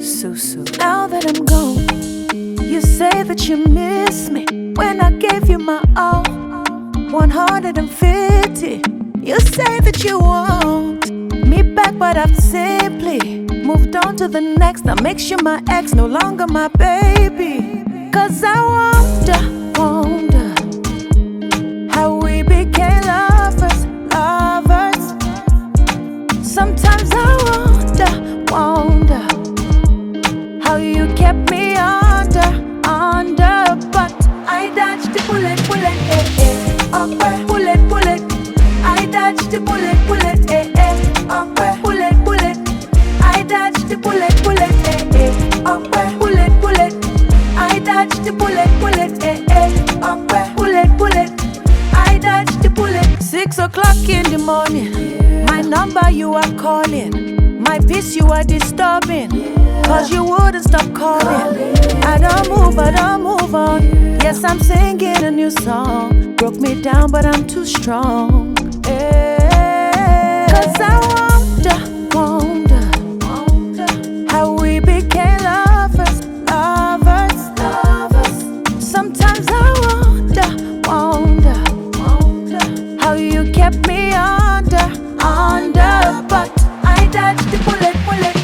Susu. Now that I'm gone, you say that you miss me when I gave you my all. 150. You say that you want me back, but I've simply moved on to the next. Now makes you my ex, no longer my baby. Cause I wonder how we became lovers. Sometimes I wonder how you kept me under. But I dodged the bullet, bullet. I dodged the bullet, bullet. I dodged the bullet, bullet. I dodged the bullet, bullet. I dodged the bullet. 6 o'clock in the morning, my number you are calling, my peace you are disturbing, cause you wouldn't stop calling. I don't move on. Yes, I'm singing a new song. Broke me down, but I'm too strong. Cause I wonder how we became lovers. Sometimes I wonder how you kept me under. But I dodged the bullet, bullet.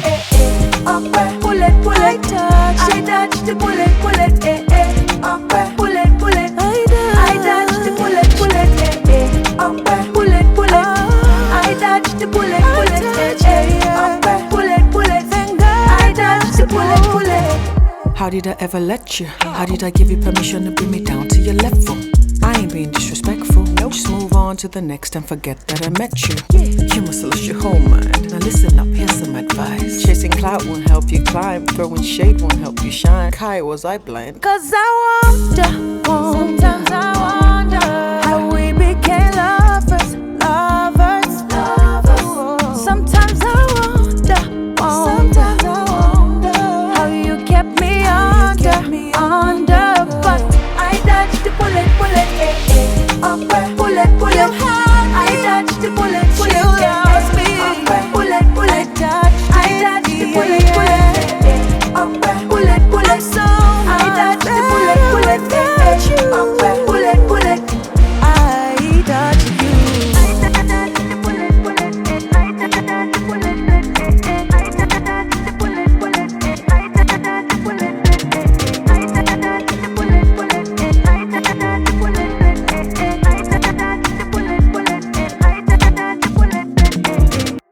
I dodged the bullet, bullet. I dodged the bullet, bullet. I dodged the bullet, bullet. I dodged the bullet. How did I ever let you? How did I give you permission to bring me down to your level? I ain't being disrespectful. Just move on to the next and forget that I met you. You must have lost your whole mind. Now listen up, here's some advice. Chasing clout won't help you climb. Throwing shade won't help you shine. Kai, was I blind? Cause I wonder, sometimes I wonder